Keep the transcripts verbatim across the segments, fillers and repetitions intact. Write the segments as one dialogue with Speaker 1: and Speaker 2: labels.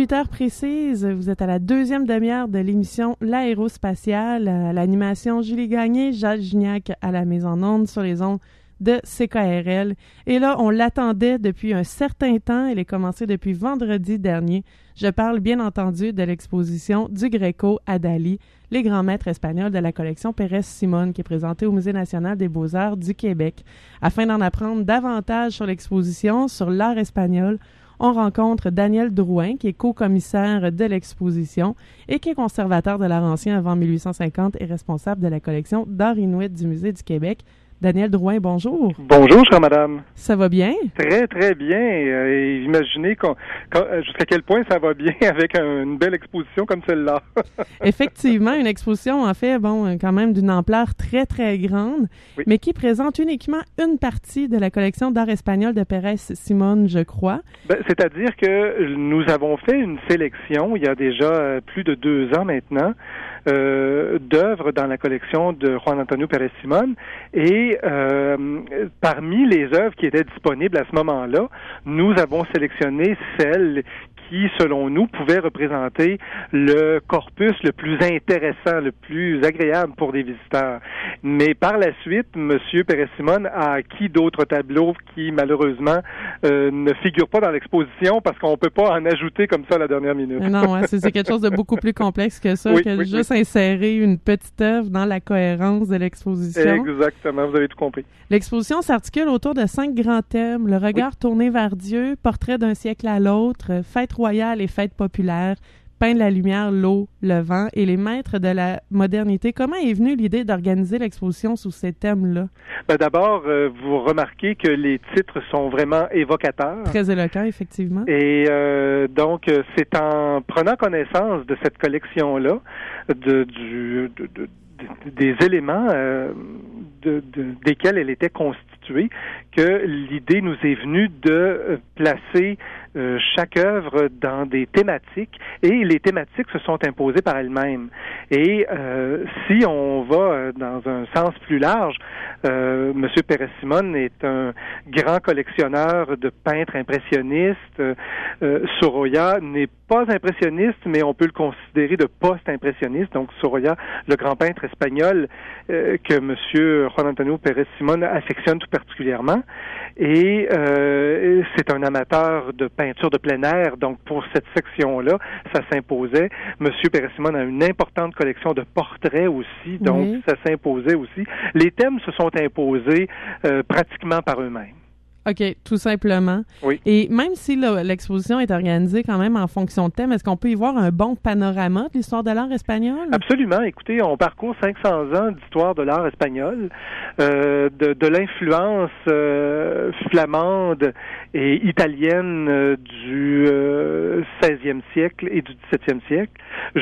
Speaker 1: huit heures précises, vous êtes à la deuxième demi-heure de l'émission L'Aérospatiale, à l'animation Julie Gagné, Jacques Gignac à la mise en onde sur les ondes de C K R L. Et là, on l'attendait depuis un certain temps. Elle est commencée depuis vendredi dernier. Je parle bien entendu de l'exposition du Greco à Dali, les grands maîtres espagnols de la collection Pérez Simón, qui est présentée au Musée national des beaux-arts du Québec. Afin d'en apprendre davantage sur l'exposition, sur l'art espagnol, on rencontre Daniel Drouin, qui est co-commissaire de l'exposition et qui est conservateur de l'art ancien avant mille huit cent cinquante et responsable de la collection d'art inuit du Musée du Québec. Daniel Drouin, bonjour.
Speaker 2: Bonjour, chère madame.
Speaker 1: Ça va bien?
Speaker 2: Très, très bien. Et imaginez qu'on, qu'on, jusqu'à quel point ça va bien avec un, une belle exposition comme celle-là.
Speaker 1: Effectivement, une exposition, en fait, bon, quand même d'une ampleur très, très grande, oui. mais qui présente uniquement une partie de la collection d'art espagnol de Pérez Simón, je crois.
Speaker 2: Ben, c'est-à-dire que nous avons fait une sélection, il y a déjà plus de deux ans maintenant, Euh, d'œuvres dans la collection de Juan Antonio Pérez Simón et euh, parmi les œuvres qui étaient disponibles à ce moment-là, nous avons sélectionné celles qui, selon nous, pouvaient représenter le corpus le plus intéressant, le plus agréable pour des visiteurs. Mais par la suite, M. Pérez Simón a acquis d'autres tableaux qui, malheureusement, euh, ne figurent pas dans l'exposition parce qu'on ne peut pas en ajouter comme ça à la dernière minute.
Speaker 1: Non, ouais, c'est, c'est quelque chose de beaucoup plus complexe que ça,
Speaker 2: oui,
Speaker 1: que
Speaker 2: oui,
Speaker 1: juste
Speaker 2: oui.
Speaker 1: insérer une petite œuvre dans la cohérence de l'exposition.
Speaker 2: Exactement, vous avez tout compris.
Speaker 1: L'exposition s'articule autour de cinq grands thèmes. Le regard oui. tourné vers Dieu, portrait d'un siècle à l'autre, fête royale et fête populaire, pain de la lumière, l'eau, le vent et les maîtres de la modernité. Comment est venue l'idée d'organiser l'exposition sous ces thèmes-là?
Speaker 2: Ben d'abord, euh, vous remarquez que les titres sont vraiment évocateurs.
Speaker 1: Très éloquents, effectivement.
Speaker 2: Et euh, donc, c'est en prenant connaissance de cette collection-là, de, du, de, de, de, des éléments euh, de, de, desquels elle était constituée, que l'idée nous est venue de placer Euh, chaque œuvre dans des thématiques et les thématiques se sont imposées par elles-mêmes. Et euh, si on va euh, dans un sens plus large, euh, M. Pérez Simón est un grand collectionneur de peintres impressionnistes. Euh, Sorolla n'est pas impressionniste, mais on peut le considérer de post-impressionniste. Donc Sorolla, le grand peintre espagnol euh, que M. Juan Antonio Pérez Simón affectionne tout particulièrement. Et euh, c'est un amateur de peinture de plein air, donc pour cette section-là, ça s'imposait. Monsieur Pérez Simón a une importante collection de portraits aussi, donc oui. ça s'imposait aussi. Les thèmes se sont imposés euh, pratiquement par eux-mêmes.
Speaker 1: OK, tout simplement.
Speaker 2: Oui.
Speaker 1: Et même si là, l'exposition est organisée quand même en fonction de thème, est-ce qu'on peut y voir un bon panorama de l'histoire de l'art espagnol?
Speaker 2: Absolument. Écoutez, on parcourt cinq cents ans d'histoire de l'art espagnol, euh, de, de l'influence euh, flamande et italienne euh, du euh, seizième siècle et du dix-septième siècle,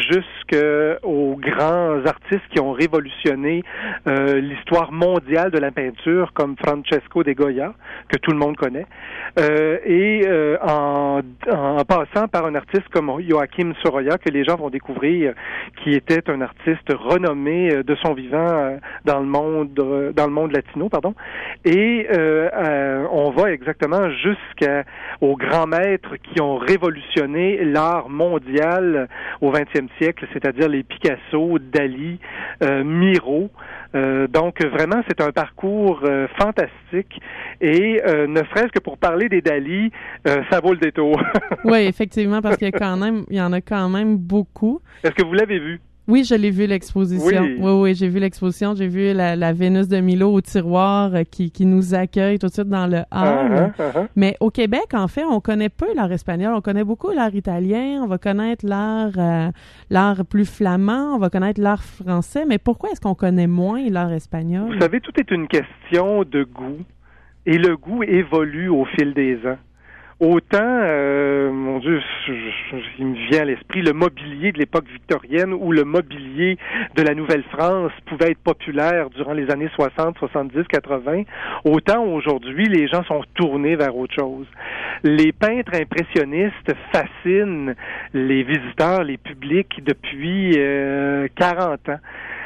Speaker 2: jusqu'aux grands artistes qui ont révolutionné euh, l'histoire mondiale de la peinture, comme Francesco de Goya, que tout le monde connaît, euh, et euh, en, en passant par un artiste comme Joaquim Sorolla, que les gens vont découvrir, qui était un artiste renommé de son vivant dans le monde dans le monde latino, pardon. Et euh, euh, on va exactement jusqu'aux grands maîtres qui ont révolutionné l'art mondial au vingtième siècle, c'est-à-dire les Picasso, Dali, euh, Miro. Euh, donc vraiment, c'est un parcours euh, fantastique et euh, ne serait-ce que pour parler des Dali, euh, ça vaut le détour.
Speaker 1: Oui, effectivement, parce qu'il y a quand même, il y en a quand même beaucoup.
Speaker 2: Est-ce que vous l'avez vu?
Speaker 1: Oui, je l'ai vu l'exposition. Oui, oui, oui j'ai vu l'exposition. J'ai vu la, la Vénus de Milo au tiroir euh, qui, qui nous accueille tout de suite dans le hall. Uh-huh, uh-huh. Mais au Québec, en fait, on connaît peu l'art espagnol. On connaît beaucoup l'art italien. On va connaître l'art, euh, l'art plus flamand. On va connaître l'art français. Mais pourquoi est-ce qu'on connaît moins l'art espagnol?
Speaker 2: Vous savez, tout est une question de goût. Et le goût évolue au fil des ans. Autant, euh, mon Dieu, je, je, il me vient à l'esprit le mobilier de l'époque victorienne ou le mobilier de la Nouvelle-France pouvait être populaire durant les années soixante, soixante-dix, quatre-vingts. Autant aujourd'hui, les gens sont tournés vers autre chose. Les peintres impressionnistes fascinent les visiteurs, les publics depuis euh, quarante ans.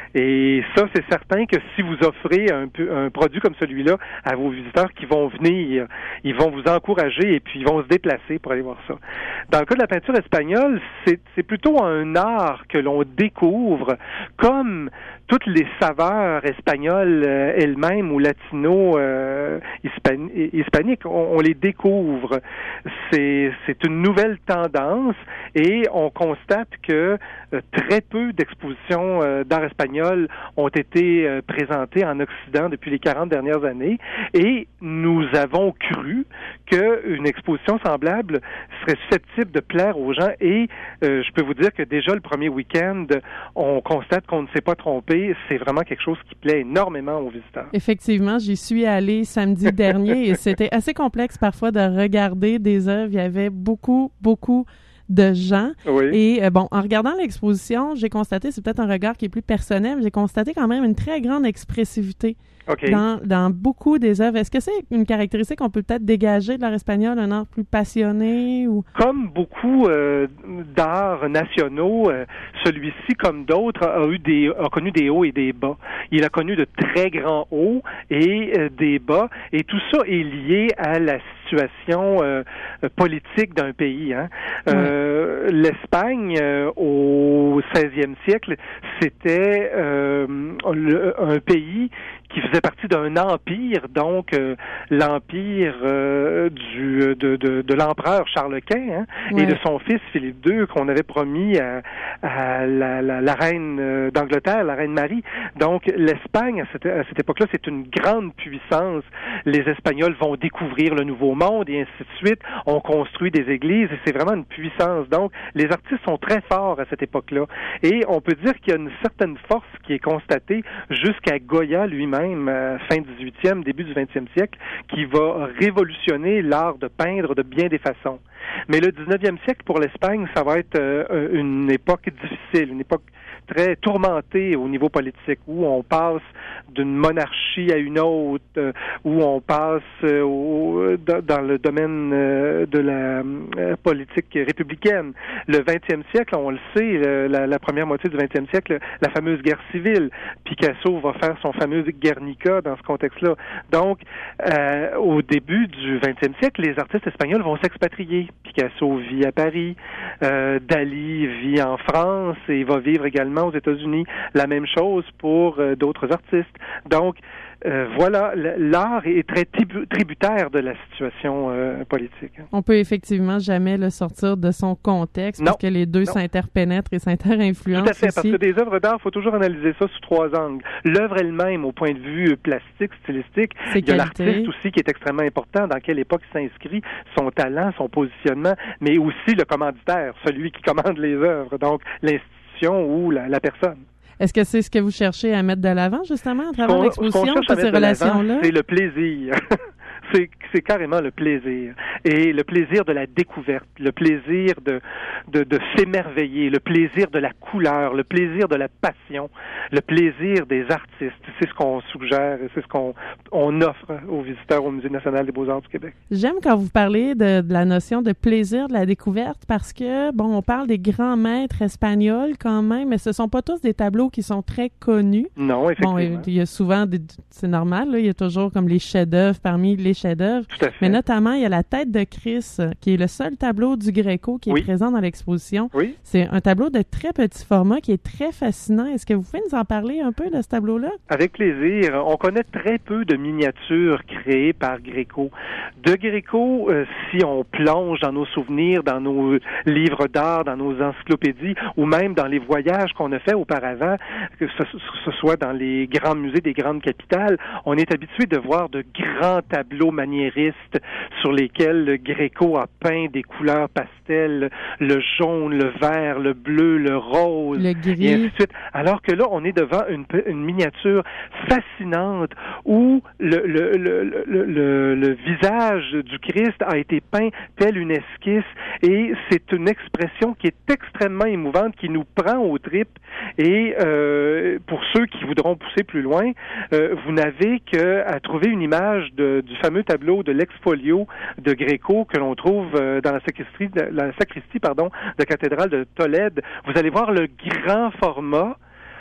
Speaker 2: Et ça, c'est certain que si vous offrez un, un produit comme celui-là à vos visiteurs qui vont venir, ils vont vous encourager et puis ils vont se déplacer pour aller voir ça. Dans le cas de la peinture espagnole, c'est, c'est plutôt un art que l'on découvre, comme toutes les saveurs espagnoles euh, elles-mêmes ou latino euh, hispan- hispaniques, on, on les découvre. C'est, c'est une nouvelle tendance et on constate que euh, très peu d'expositions euh, d'art espagnol ont été euh, présentées en Occident depuis les quarante dernières années et nous avons cru qu'une exposition semblable serait susceptible de plaire aux gens et euh, je peux vous dire que déjà le premier week-end, on constate qu'on ne s'est pas trompé. C'est vraiment quelque chose qui plaît énormément aux visiteurs.
Speaker 1: Effectivement, j'y suis allée samedi dernier et c'était assez complexe parfois de regarder des œuvres. Il y avait beaucoup, beaucoup de gens.
Speaker 2: Oui.
Speaker 1: Et euh, bon, en regardant l'exposition, j'ai constaté, c'est peut-être un regard qui est plus personnel, j'ai constaté quand même une très grande expressivité
Speaker 2: okay.
Speaker 1: dans, dans beaucoup des œuvres. Est-ce que c'est une caractéristique qu'on peut peut-être dégager de l'art espagnol, un art plus passionné ou...
Speaker 2: Comme beaucoup euh, d'arts nationaux, euh, celui-ci, comme d'autres, a eu des a connu des hauts et des bas. Il a connu de très grands hauts et euh, des bas, et tout ça est lié à la situation euh, politique d'un pays. Hein.
Speaker 1: Oui.
Speaker 2: Euh, L'Espagne, euh, au seizième siècle, c'était euh, le, un pays qui faisait partie d'un empire, donc euh, l'empire euh, du de, de, de l'empereur Charles Quint hein,
Speaker 1: ouais.
Speaker 2: et de son fils Philippe deux qu'on avait promis à, à la, la, la reine d'Angleterre, la reine Marie. Donc l'Espagne à cette, à cette époque-là, c'est une grande puissance. Les Espagnols vont découvrir le Nouveau Monde et ainsi de suite. On construit des églises et c'est vraiment une puissance. Donc les artistes sont très forts à cette époque-là et on peut dire qu'il y a une certaine force qui est constatée jusqu'à Goya lui-même. Même euh, fin dix-huitième, début du vingtième siècle, qui va révolutionner l'art de peindre de bien des façons. Mais le dix-neuvième siècle, pour l'Espagne, ça va être euh, une époque difficile, une époque très tourmentée au niveau politique, où on passe d'une monarchie à une autre, euh, où on passe euh, au, dans, dans le domaine euh, de la euh, politique républicaine. Le vingtième siècle, on le sait, euh, la, la première moitié du vingtième siècle, la fameuse guerre civile. Picasso va faire son fameux Guernica dans ce contexte-là. Donc, euh, au début du vingtième siècle, les artistes espagnols vont s'expatrier. Picasso vit à Paris, euh, Dali vit en France et va vivre également aux États-Unis. La même chose pour euh, d'autres artistes. Donc, euh, voilà, l'art est très tributaire de la situation euh, politique.
Speaker 1: On peut effectivement jamais le sortir de son contexte, non, parce que les deux non. s'interpénètrent et s'interinfluencent.
Speaker 2: Tout à fait,
Speaker 1: aussi.
Speaker 2: Parce que des œuvres d'art, il faut toujours analyser ça sous trois angles. L'œuvre elle-même, au point de vue plastique, stylistique,
Speaker 1: Ses
Speaker 2: il y a
Speaker 1: qualités.
Speaker 2: l'artiste aussi qui est extrêmement important, dans quelle époque il s'inscrit, son talent, son positionnement, mais aussi le commanditaire, celui qui commande les œuvres, donc l'institution ou la, la personne.
Speaker 1: Est-ce que c'est ce que vous cherchez à mettre de l'avant, justement, à travers l'exposition,
Speaker 2: toutes
Speaker 1: ces relations-là?
Speaker 2: C'est le plaisir. c'est, c'est carrément le plaisir. Et le plaisir de la découverte, le plaisir de, de, de s'émerveiller, le plaisir de la couleur, le plaisir de la passion, le plaisir des artistes. C'est ce qu'on suggère et c'est ce qu'on on offre aux visiteurs au Musée national des beaux-arts du Québec.
Speaker 1: J'aime quand vous parlez de, de la notion de plaisir de la découverte parce que, bon, on parle des grands maîtres espagnols quand même, mais ce sont pas tous des tableaux qui sont très connus.
Speaker 2: Non, effectivement.
Speaker 1: Bon, il y a souvent, des, c'est normal, là, il y a toujours comme les chefs-d'œuvre parmi les chefs-d'œuvre.
Speaker 2: Tout à fait.
Speaker 1: Mais notamment, il y a la tête de Christ, qui est le seul tableau du Gréco qui est
Speaker 2: oui.
Speaker 1: présent dans l'exposition.
Speaker 2: Oui.
Speaker 1: C'est un tableau de très petit format qui est très fascinant. Est-ce que vous pouvez nous en parler un peu de ce tableau-là?
Speaker 2: Avec plaisir. On connaît très peu de miniatures créées par Gréco. De Gréco, euh, si on plonge dans nos souvenirs, dans nos livres d'art, dans nos encyclopédies, ou même dans les voyages qu'on a fait auparavant, que ce, ce soit dans les grands musées des grandes capitales, on est habitué de voir de grands tableaux maniéristes sur lesquels le Gréco a peint des couleurs pastel, le jaune, le vert, le bleu, le rose,
Speaker 1: le gris.
Speaker 2: Et ainsi de suite. Alors que là, on est devant une, une miniature fascinante où le, le, le, le, le, le visage du Christ a été peint tel une esquisse et c'est une expression qui est extrêmement émouvante, qui nous prend aux tripes et euh, pour ceux qui voudront pousser plus loin, euh, vous n'avez qu'à trouver une image de, du fameux tableau de l'ex-folio de Gréco que l'on trouve euh, dans la sacristie, la sacristie pardon, de la cathédrale de Tolède. Vous allez voir le grand format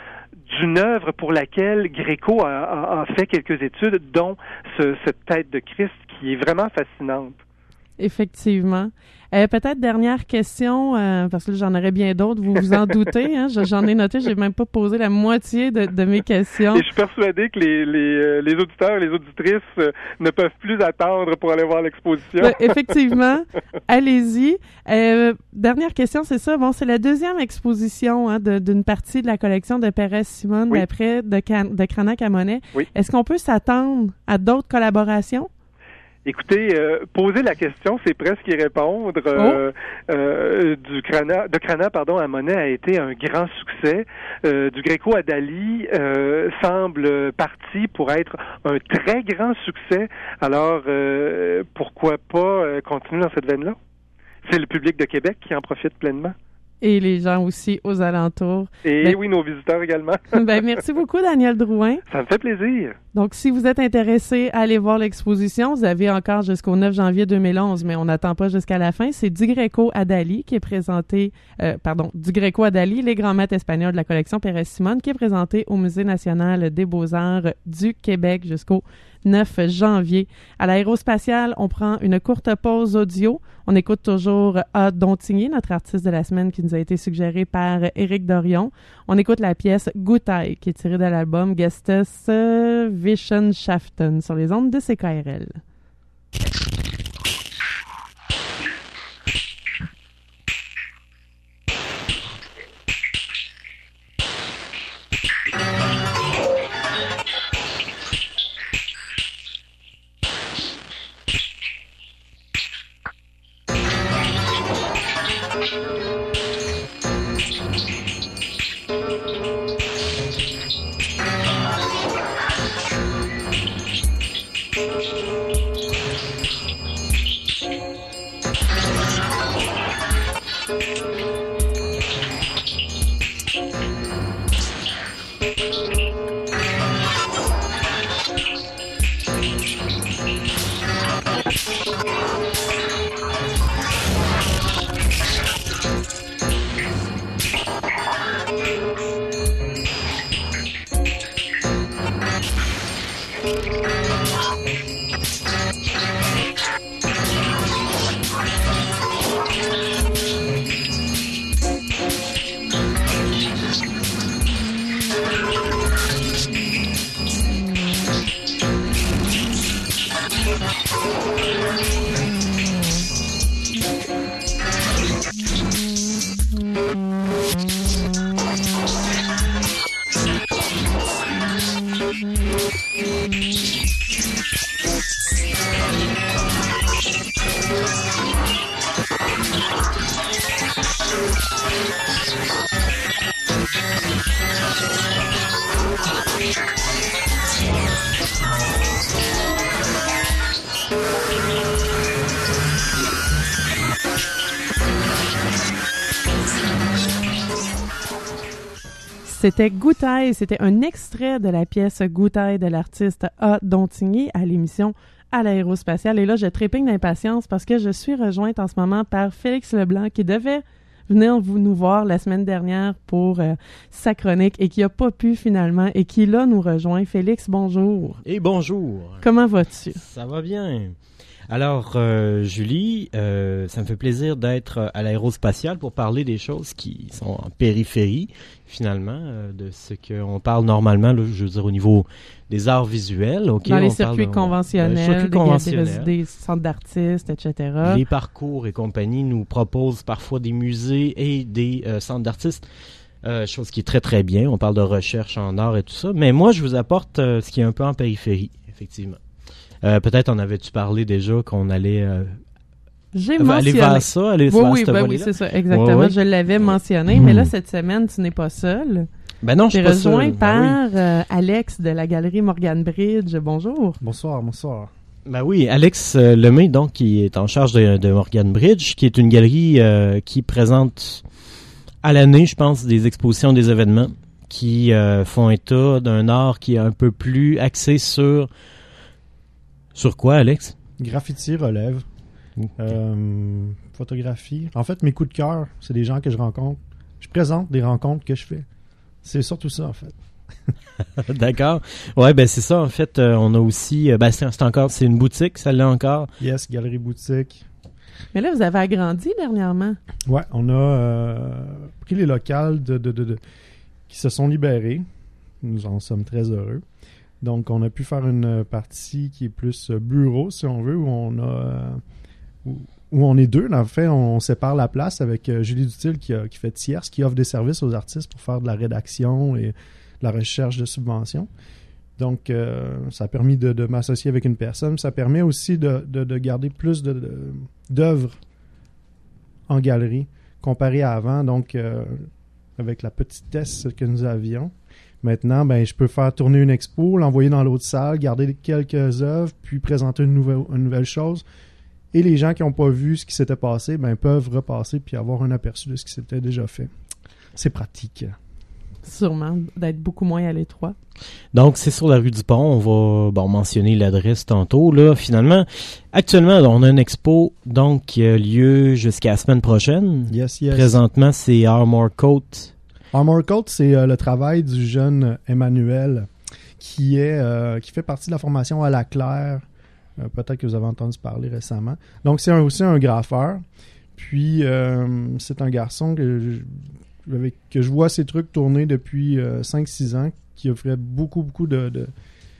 Speaker 2: d'une œuvre pour laquelle Gréco a, a, a fait quelques études, dont ce, cette tête de Christ qui est vraiment fascinante.
Speaker 1: Effectivement. Euh, peut-être dernière question, euh, parce que j'en aurais bien d'autres, vous vous en doutez. Hein? J'en ai noté, j'ai même pas posé la moitié de, de mes questions.
Speaker 2: Et je suis persuadée que les, les, les auditeurs et les auditrices euh, ne peuvent plus attendre pour aller voir l'exposition.
Speaker 1: Ouais, effectivement. Allez-y. Euh, dernière question, c'est ça. Bon, c'est la deuxième exposition hein, de, d'une partie de la collection de Pérez-Simone
Speaker 2: oui.
Speaker 1: d'après de, Can- de Cranach à Monet.
Speaker 2: Oui.
Speaker 1: Est-ce qu'on peut s'attendre à d'autres collaborations?
Speaker 2: Écoutez, euh, poser la question, c'est presque y répondre. Euh, oh. euh, du Cranach, de Cranach, pardon, à Monet a été un grand succès. Euh, du Gréco à Dali euh, semble parti pour être un très grand succès. Alors, euh, pourquoi pas euh, continuer dans cette veine-là? C'est le public de Québec qui en profite pleinement.
Speaker 1: Et les gens aussi aux alentours.
Speaker 2: Et
Speaker 1: ben,
Speaker 2: oui, nos visiteurs également.
Speaker 1: ben, merci beaucoup, Daniel Drouin.
Speaker 2: Ça me fait plaisir.
Speaker 1: Donc, si vous êtes intéressé à aller voir l'exposition, vous avez encore jusqu'au neuf janvier deux mille onze, mais on n'attend pas jusqu'à la fin. C'est Du Gréco à Dali qui est présenté, euh, pardon, Du Gréco à Dali, les grands maîtres espagnols de la collection Pérez-Simone, qui est présenté au Musée national des beaux-arts du Québec jusqu'au neuf janvier. À l'aérospatiale, on prend une courte pause audio. On écoute toujours A. Dontigny, notre artiste de la semaine qui nous a été suggéré par Éric Dorion. On écoute la pièce Goutai, qui est tirée de l'album Gestes Wissenschaften sur les ondes de C K R L. C'était Goutai, c'était un extrait de la pièce Goutai de l'artiste A. Dontigny à l'émission À l'aérospatiale. Et là, je trépigne d'impatience parce que je suis rejointe en ce moment par Félix Leblanc qui devait venir vous nous voir la semaine dernière pour euh, sa chronique et qui n'a pas pu finalement et qui là nous rejoint. Félix, bonjour.
Speaker 3: Et bonjour.
Speaker 1: Comment vas-tu?
Speaker 3: Ça va bien. Alors, euh, Julie, euh, ça me fait plaisir d'être à l'aérospatiale pour parler des choses qui sont en périphérie, finalement, euh, de ce qu'on parle normalement, là, je veux dire, au niveau des arts visuels. Okay,
Speaker 1: dans les
Speaker 3: on
Speaker 1: circuits
Speaker 3: parle,
Speaker 1: conventionnels,
Speaker 3: dans les circuits
Speaker 1: des,
Speaker 3: conventionnels.
Speaker 1: Des, des centres d'artistes, et cetera.
Speaker 3: Les parcours et compagnie nous proposent parfois des musées et des euh, centres d'artistes. Euh, chose qui est très, très bien. On parle de recherche en art et tout ça. Mais moi, je vous apporte euh, ce qui est un peu en périphérie, effectivement. Euh, peut-être en avais-tu parlé déjà qu'on allait euh,
Speaker 1: J'ai
Speaker 3: aller
Speaker 1: mentionné.
Speaker 3: vers ça, aller
Speaker 1: oui,
Speaker 3: vers
Speaker 1: oui,
Speaker 3: cette
Speaker 1: ben
Speaker 3: voie-là.
Speaker 1: oui, c'est ça, exactement.
Speaker 3: Ouais, ouais.
Speaker 1: Je l'avais mentionné,
Speaker 3: mmh.
Speaker 1: mais là, cette semaine, tu n'es pas seul.
Speaker 3: Ben non, je suis
Speaker 1: Tu es
Speaker 3: pas
Speaker 1: rejoint
Speaker 3: seul.
Speaker 1: par
Speaker 3: Ben oui.
Speaker 1: euh, Alex de la galerie Morgan Bridge. Bonjour.
Speaker 4: Bonsoir, bonsoir.
Speaker 3: Ben oui, Alex euh, Lemay, donc, qui est en charge de, de Morgan Bridge, qui est une galerie euh, qui présente à l'année, je pense, des expositions, des événements qui euh, font état d'un art qui est un peu plus axé sur... Sur quoi, Alex?
Speaker 4: Graffiti, relève,
Speaker 3: Okay.
Speaker 4: euh, photographie. En fait, mes coups de cœur, c'est des gens que je rencontre. Je présente des rencontres que je fais. C'est surtout ça, en fait.
Speaker 3: D'accord. Ouais, ben c'est ça. En fait, euh, on a aussi... Euh, ben c'est, c'est encore... C'est une boutique, celle-là encore.
Speaker 4: Yes, galerie boutique.
Speaker 1: Mais là, vous avez agrandi dernièrement.
Speaker 4: Ouais, on a euh, pris les locales de, de, de, de, qui se sont libérés. Nous en sommes très heureux. Donc, on a pu faire une partie qui est plus bureau, si on veut, où on a... Euh, où, où on est deux. En fait, on sépare la place avec euh, Julie Dutil qui, a, qui fait tierce, qui offre des services aux artistes pour faire de la rédaction et de la recherche de subventions. Donc, euh, ça a permis de, de m'associer avec une personne. Ça permet aussi de, de, de garder plus de, de, d'œuvres en galerie comparé à avant. Donc, euh, avec la petitesse que nous avions, maintenant, ben, je peux faire tourner une expo, l'envoyer dans l'autre salle, garder quelques œuvres, puis présenter une nouvelle, une nouvelle chose. Et les gens qui n'ont pas vu ce qui s'était passé, ben, peuvent repasser puis avoir un aperçu de ce qui s'était déjà fait. C'est pratique.
Speaker 1: Sûrement, d'être beaucoup moins à l'étroit.
Speaker 3: Donc, c'est sur la rue du Pont. On va bon, mentionner l'adresse tantôt. Là, finalement, actuellement, on a une expo donc, qui a lieu jusqu'à la semaine prochaine.
Speaker 4: Yes, yes.
Speaker 3: Présentement, c'est Armor Coat.
Speaker 4: Armor Coat, c'est euh, le travail du jeune Emmanuel qui, est, euh, qui fait partie de la formation à la Claire. Euh, peut-être que vous avez entendu parler récemment. Donc, c'est un, aussi un graffeur. Puis, euh, c'est un garçon que je, avec, que je vois ses trucs tourner depuis euh, cinq six ans, qui a fait beaucoup, beaucoup de... de,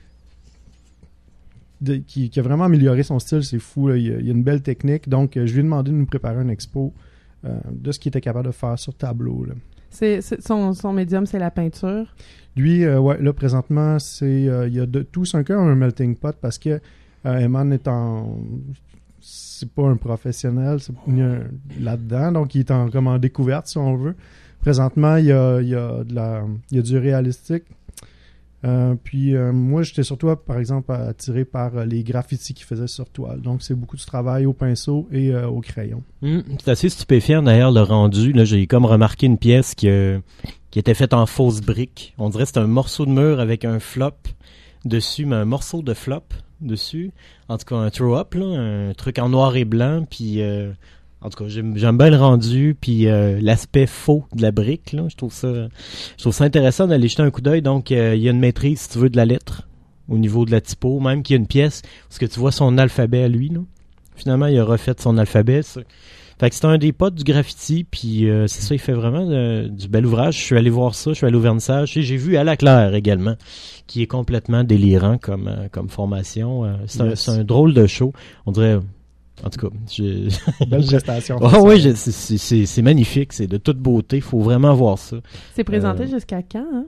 Speaker 4: de qui, qui a vraiment amélioré son style. C'est fou. Là. Il, y a, il y a une belle technique. Donc, euh, je lui ai demandé de nous préparer une expo euh, de ce qu'il était capable de faire sur tableau. Là.
Speaker 1: C'est, c'est, son, son médium, c'est la peinture.
Speaker 4: Lui, euh, ouais, là, présentement, c'est euh, il y a de, tout un cœur un melting pot parce que Euh, Eman est en... C'est pas un professionnel c'est un, là-dedans, donc il est en, comme en découverte, si on veut. Présentement, il y a, il y a, de la, il y a du réalistique. Euh, puis euh, moi, j'étais surtout, par exemple, attiré par euh, les graffitis qu'il faisait sur toile. Donc, c'est beaucoup de travail au pinceau et euh, au crayon.
Speaker 3: Mmh, c'est assez stupéfiant, d'ailleurs, le rendu. Là, j'ai comme remarqué une pièce qui, euh, qui était faite en fausse brique. On dirait que c'est un morceau de mur avec un flop dessus, mais un morceau de flop dessus. En tout cas, un throw-up, là, un truc en noir et blanc, puis euh, en tout cas, j'aime, j'aime bien le rendu, puis euh, l'aspect faux de la brique, là, je trouve ça je trouve ça intéressant d'aller jeter un coup d'œil. Donc, euh, il y a une maîtrise, si tu veux, de la lettre, au niveau de la typo, même qu'il y a une pièce, parce que tu vois son alphabet à lui, là. Finalement, il a refait son alphabet, ça. Fait que c'est un des potes du graffiti, puis euh, c'est ça, il fait vraiment euh, du bel ouvrage. Je suis allé voir ça, je suis allé au vernissage, et j'ai vu À la Claire également, qui est complètement délirant comme, euh, comme formation. Euh, c'est, yes. un, c'est un drôle de show. On dirait... En tout cas, j'ai...
Speaker 4: Belle prestation.
Speaker 3: Oh, oui, je, c'est, c'est, c'est, c'est magnifique, c'est de toute beauté, il faut vraiment voir ça.
Speaker 1: C'est présenté
Speaker 3: euh,
Speaker 1: jusqu'à quand, hein?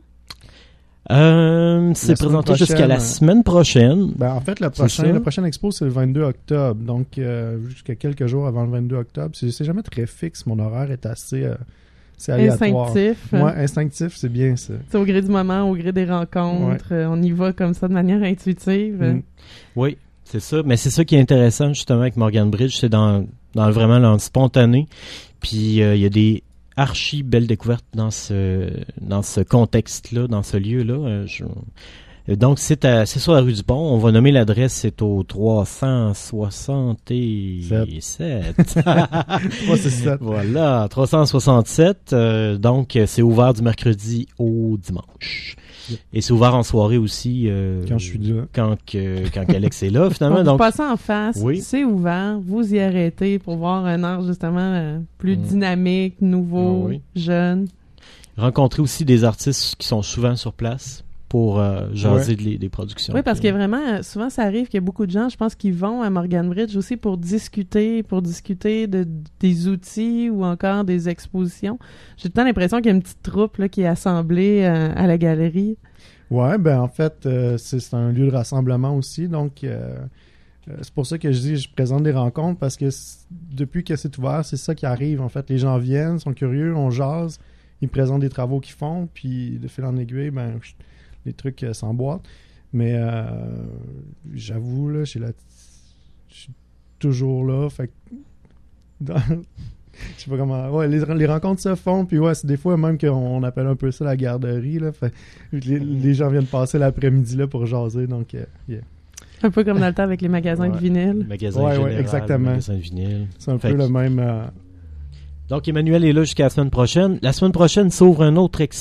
Speaker 3: Euh, c'est présenté
Speaker 4: prochaine,
Speaker 3: jusqu'à la semaine prochaine.
Speaker 4: Ben, en fait, le prochain, la prochaine expo, c'est le vingt-deux octobre. Donc, euh, jusqu'à quelques jours avant le vingt-deux octobre. C'est, c'est jamais très fixe. Mon horaire est assez... Euh, c'est aléatoire.
Speaker 1: Instinctif.
Speaker 4: Ouais, instinctif, c'est bien ça.
Speaker 1: C'est au gré du moment, au gré des rencontres. Ouais. Euh, on y va comme ça de manière intuitive.
Speaker 3: Mm. Oui, c'est ça. Mais c'est ça qui est intéressant, justement, avec Morgan Bridge. C'est dans, dans vraiment dans le spontané. Puis, il euh, y a des... archi belle découverte dans ce dans ce contexte-là, dans ce lieu-là. Euh, je... Donc, c'est, à, c'est sur la rue du Pont. On va nommer l'adresse, c'est au trois cent soixante-sept.
Speaker 4: trois cent soixante-sept.
Speaker 3: Voilà, trois cent soixante-sept. Euh, donc, c'est ouvert du mercredi au dimanche. Yep. Et c'est ouvert en soirée aussi. Euh,
Speaker 4: quand je suis là.
Speaker 3: Quand, que, quand Alex est là, finalement.
Speaker 1: Donc,
Speaker 3: donc,
Speaker 1: vous passez en face,
Speaker 3: oui.
Speaker 1: C'est ouvert, vous y arrêtez pour voir un art justement euh, plus mmh. dynamique, nouveau, oh, oui. jeune.
Speaker 3: Rencontrer aussi des artistes qui sont souvent sur place pour euh, jaser ouais. des, des productions.
Speaker 1: Oui, parce que vraiment, souvent ça arrive qu'il y a beaucoup de gens, je pense, qui vont à Morgan Bridge aussi pour discuter, pour discuter de, des outils ou encore des expositions. J'ai tout le temps l'impression qu'il y a une petite troupe là, qui est assemblée euh, à la galerie.
Speaker 4: Ouais, ben en fait, euh, c'est, c'est un lieu de rassemblement aussi, donc euh, euh, c'est pour ça que je dis je présente des rencontres, parce que depuis que c'est ouvert, c'est ça qui arrive. En fait, les gens viennent, sont curieux, on jase, ils présentent des travaux qu'ils font, puis de fil en aiguille, ben je, les trucs euh, s'emboîtent. Mais euh, j'avoue, là, je suis toujours là. Fait que dans, je sais pas comment. Ouais, les, les rencontres se font, puis ouais, c'est des fois même qu'on on appelle un peu ça la garderie. Là, fait, les, les gens viennent passer l'après-midi là pour jaser, donc euh, yeah.
Speaker 1: Un peu comme dans le temps avec les magasins
Speaker 3: ouais.
Speaker 1: de vinyle.
Speaker 3: Magasins
Speaker 4: ouais,
Speaker 3: général,
Speaker 4: ouais, exactement.
Speaker 3: Magasins de vinyle.
Speaker 4: C'est un
Speaker 3: fait
Speaker 4: peu
Speaker 3: que...
Speaker 4: le même. Euh...
Speaker 3: Donc Emmanuel est là jusqu'à la semaine prochaine. La semaine prochaine s'ouvre un autre expo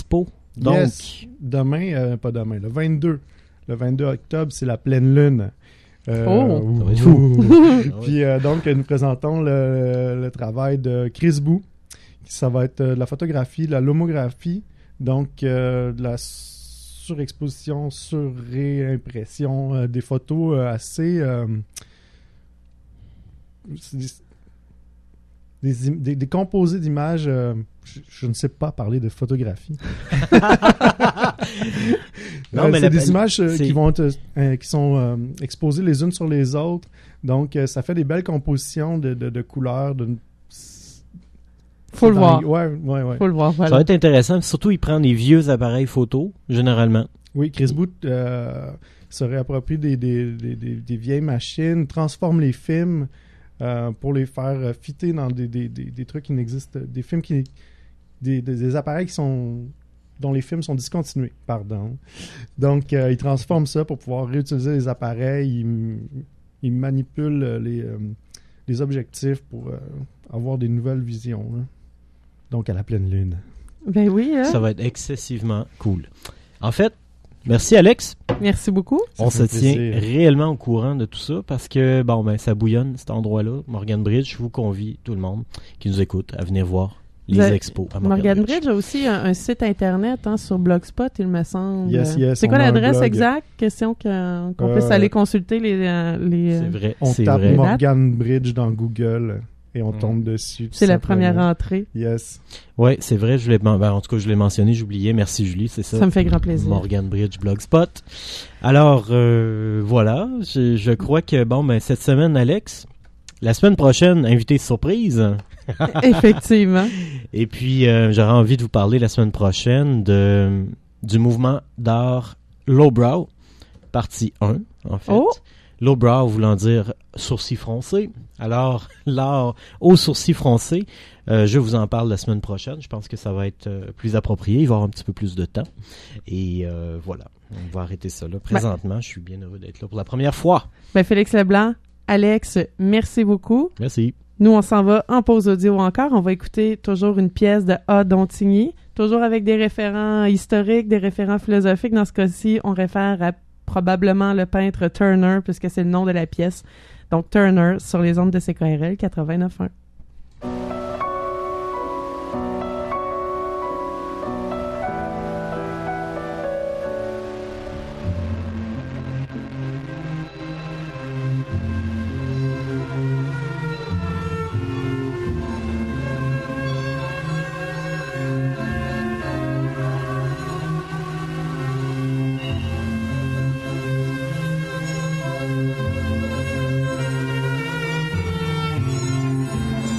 Speaker 3: Donc,
Speaker 4: Yes. Demain, euh, pas demain, le vingt-deux. Le vingt-deux octobre, c'est la pleine lune. Euh,
Speaker 1: Oh!
Speaker 3: Ça va être fou.
Speaker 4: ouh. Puis euh, donc, nous présentons le, le travail de Chris Bou. Ça va être euh, de la photographie, de la lomographie, donc euh, de la surexposition, surréimpression, euh, des photos euh, assez... euh, c'est des, des, im- des- des composés d'images. euh, je, je ne sais pas parler de photographie.
Speaker 3: Non,
Speaker 4: Euh,
Speaker 3: mais
Speaker 4: c'est
Speaker 3: la-
Speaker 4: des images euh,
Speaker 3: c'est-
Speaker 4: qui vont être, euh, qui sont euh, exposées les unes sur les autres. Donc, euh, ça fait des belles compositions de, de, de couleurs. De...
Speaker 1: Faut le
Speaker 4: Dans
Speaker 1: voir.
Speaker 4: les- Ouais, ouais, ouais.
Speaker 1: Faut le voir,
Speaker 3: ça va
Speaker 1: voilà.
Speaker 3: être intéressant. Surtout, il prend des vieux appareils photo, généralement.
Speaker 4: Oui, Chris Booth euh, se réapproprie des, des, des, des, des vieilles machines, transforme les films euh, pour les faire euh, fitter dans des, des, des, des trucs qui n'existent, des films qui, des, des, des appareils qui sont dont les films sont discontinués, pardon. Donc, euh, il transforme ça pour pouvoir réutiliser les appareils, il, il manipule euh, les, euh, les objectifs pour euh, avoir des nouvelles visions. Hein. Donc, à la pleine lune.
Speaker 1: Ben oui, hein?
Speaker 3: Ça va être excessivement cool. En fait, merci Alex.
Speaker 1: Merci beaucoup.
Speaker 4: Ça
Speaker 3: On
Speaker 4: fait
Speaker 3: se tient
Speaker 4: plaisir.
Speaker 3: réellement au courant de tout ça parce que, bon, ben, ça bouillonne cet endroit-là. Morgan Bridge, je vous convie, tout le monde qui nous écoute, à venir voir les
Speaker 1: Vous avez-
Speaker 3: expos à Morgan,
Speaker 1: Morgan
Speaker 3: Bridge.
Speaker 1: Bridge a aussi un, un site internet hein, sur Blogspot, il me semble.
Speaker 4: Yes, yes,
Speaker 1: C'est quoi
Speaker 4: on a un
Speaker 1: l'adresse
Speaker 4: blog.
Speaker 1: exacte? Question que- qu'on
Speaker 4: Euh,
Speaker 1: puisse aller consulter les... euh, les
Speaker 3: C'est
Speaker 1: euh,
Speaker 3: vrai,
Speaker 4: On
Speaker 3: c'est
Speaker 4: tape
Speaker 3: vrai.
Speaker 4: Morgan Bridge dans Google et on
Speaker 3: Mm.
Speaker 4: tombe dessus. tout
Speaker 1: c'est la
Speaker 4: simplement.
Speaker 1: première entrée.
Speaker 4: Yes.
Speaker 3: Ouais, c'est vrai, je l'ai, ben, en tout cas, je l'ai mentionné, j'oubliais. Merci Julie, c'est ça.
Speaker 1: Ça me fait grand plaisir.
Speaker 3: Morgan Bridge Blogspot. Alors, euh, voilà, je, je crois que, bon, ben, cette semaine, Alex, la semaine prochaine, invité surprise.
Speaker 1: Effectivement.
Speaker 3: Et puis, euh, j'aurais envie de vous parler la semaine prochaine de, du mouvement d'art Lowbrow, partie un, en fait.
Speaker 1: Oh!
Speaker 3: Lowbrow voulant dire sourcil froncé. Alors, l'art au sourcil froncé, euh, je vous en parle la semaine prochaine. Je pense que ça va être euh, plus approprié. Il va y avoir un petit peu plus de temps. Et euh, voilà, on va arrêter ça là. Présentement, je suis bien heureux d'être là pour la première fois.
Speaker 1: Ben, Félix Leblanc, Alex, merci beaucoup.
Speaker 3: Merci.
Speaker 1: Nous, on s'en va en pause audio encore. On va écouter toujours une pièce de A. Dontigny, toujours avec des référents historiques, des référents philosophiques. Dans ce cas-ci, on réfère à probablement le peintre Turner, puisque c'est le nom de la pièce. Donc, Turner, sur les ondes de C K R L quatre-vingt-neuf point un.
Speaker 5: Thank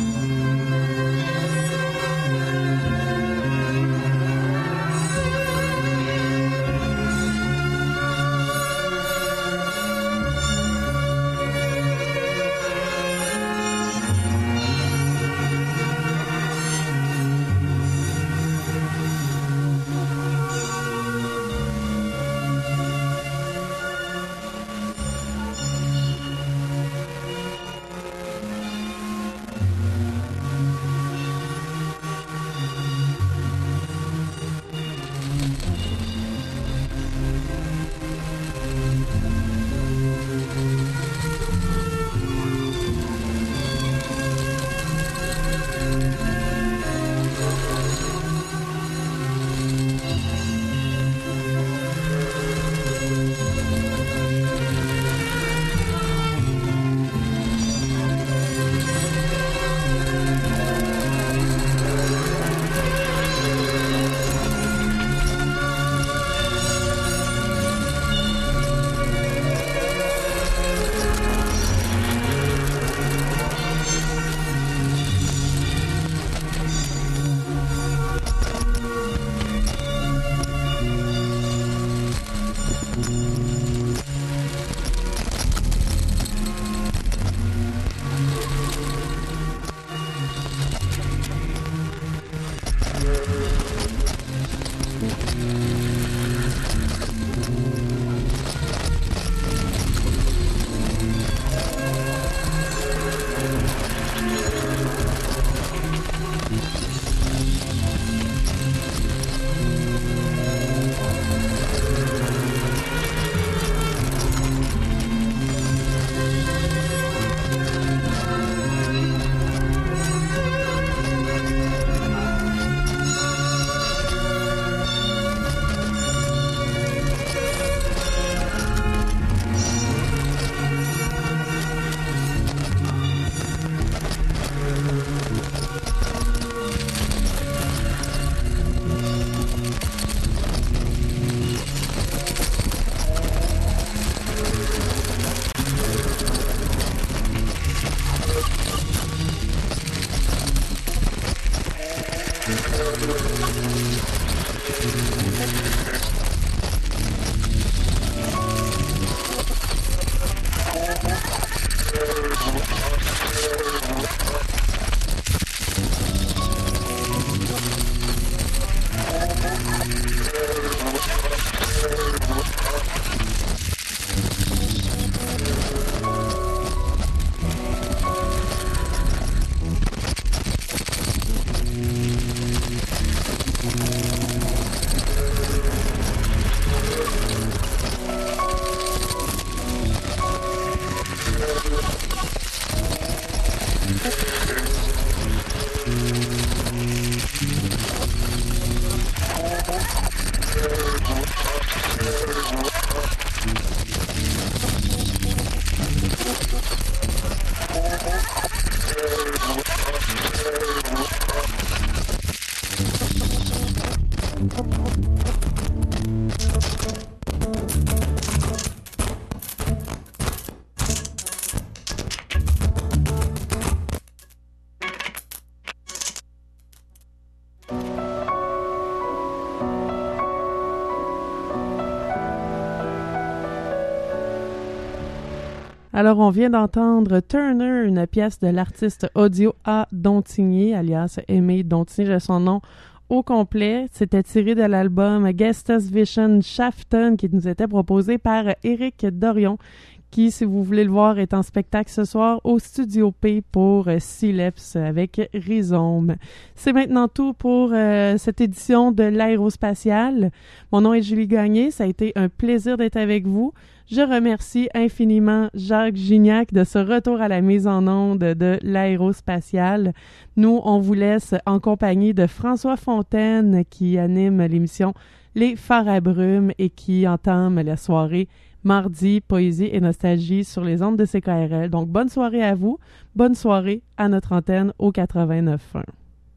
Speaker 1: Alors, on vient d'entendre Turner, une pièce de l'artiste audio A. Dontigny, alias Aimé Dontigny, j'ai son nom au complet. C'était tiré de l'album Gestus Vision Shafton qui nous était proposé par Éric Dorion, qui, si vous voulez le voir, est en spectacle ce soir au Studio P pour Sileps avec Rhizome. C'est maintenant tout pour euh, cette édition de l'Aérospatiale. Mon nom est Julie Gagné, ça a été un plaisir d'être avec vous. Je remercie infiniment Jacques Gignac de ce retour à la mise en onde de l'Aérospatiale. Nous, on vous laisse en compagnie de François Fontaine qui anime l'émission Les Phares à Brume et qui entame la soirée mardi, Poésie et Nostalgie sur les ondes de C K R L. Donc, bonne soirée à vous, bonne soirée à notre antenne au quatre-vingt-neuf point un.